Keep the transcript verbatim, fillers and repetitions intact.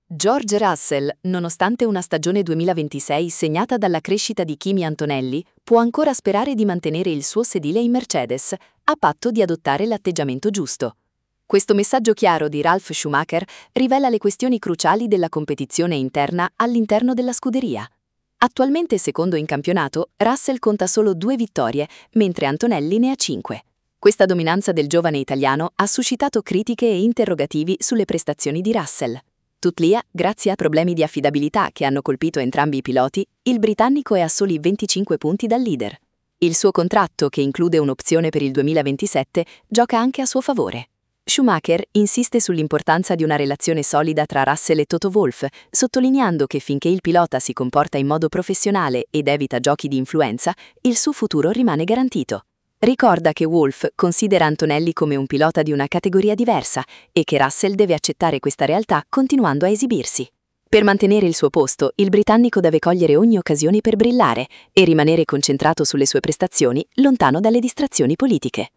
George Russell, nonostante una stagione duemilaventisei segnata dalla crescita di Kimi Antonelli, può ancora sperare di mantenere il suo sedile in Mercedes, a patto di adottare l'atteggiamento giusto. Questo messaggio chiaro di Ralf Schumacher rivela le questioni cruciali della competizione interna all'interno della scuderia. Attualmente secondo in campionato, Russell conta solo due vittorie, mentre Antonelli ne ha cinque. Questa dominanza del giovane italiano ha suscitato critiche e interrogativi sulle prestazioni di Russell. Tuttavia, grazie a problemi di affidabilità che hanno colpito entrambi i piloti, il britannico è a soli venticinque punti dal leader. Il suo contratto, che include un'opzione per il duemilaventisette, gioca anche a suo favore. Schumacher insiste sull'importanza di una relazione solida tra Russell e Toto Wolff, sottolineando che finché il pilota si comporta in modo professionale ed evita giochi di influenza, il suo futuro rimane garantito. Ricorda che Wolff considera Antonelli come un pilota di una categoria diversa e che Russell deve accettare questa realtà continuando a esibirsi. Per mantenere il suo posto, il britannico deve cogliere ogni occasione per brillare e rimanere concentrato sulle sue prestazioni, lontano dalle distrazioni politiche.